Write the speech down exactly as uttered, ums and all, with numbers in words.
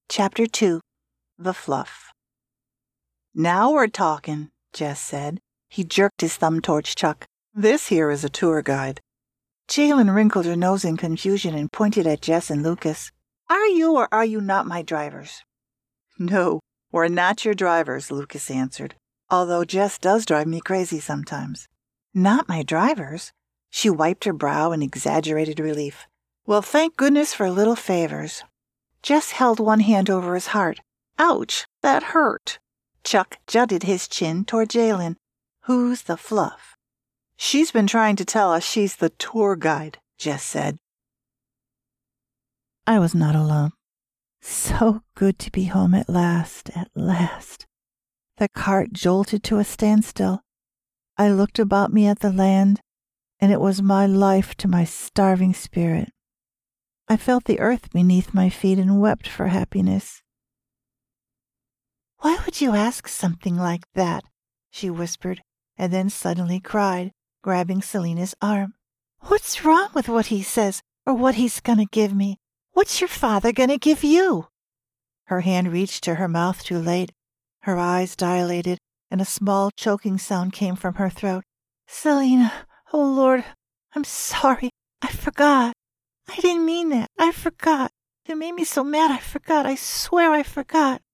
Chapter two. The Fluff. "Now we're talking," Jess said. He jerked his thumb towards Chuck. "This here is a tour guide." Jalen wrinkled her nose in confusion and pointed at Jess and Lucas. "Are you or are you not my drivers?" "No, we're not your drivers," Lucas answered, "although Jess does drive me crazy sometimes." "Not my drivers?" She wiped her brow in exaggerated relief. "Well, thank goodness for little favors." Jess held one hand over his heart. "Ouch, that hurt." Chuck jutted his chin toward Jalen. "Who's the Fluff?" "She's been trying to tell us she's the tour guide," Jess said. I was not alone. So good to be home at last, at last. The cart jolted to a standstill. I looked about me at the land, and it was my life to my starving spirit. I felt the earth beneath my feet and wept for happiness. "Why would you ask something like that?" she whispered, and then suddenly cried, grabbing Selena's arm. "What's wrong with what he says or what he's going to give me? What's your father going to give you?" Her hand reached to her mouth too late. Her eyes dilated, and a small choking sound came from her throat. "Selena, oh Lord, I'm sorry. I forgot. I didn't mean that. I forgot. You made me so mad I forgot. I swear I forgot."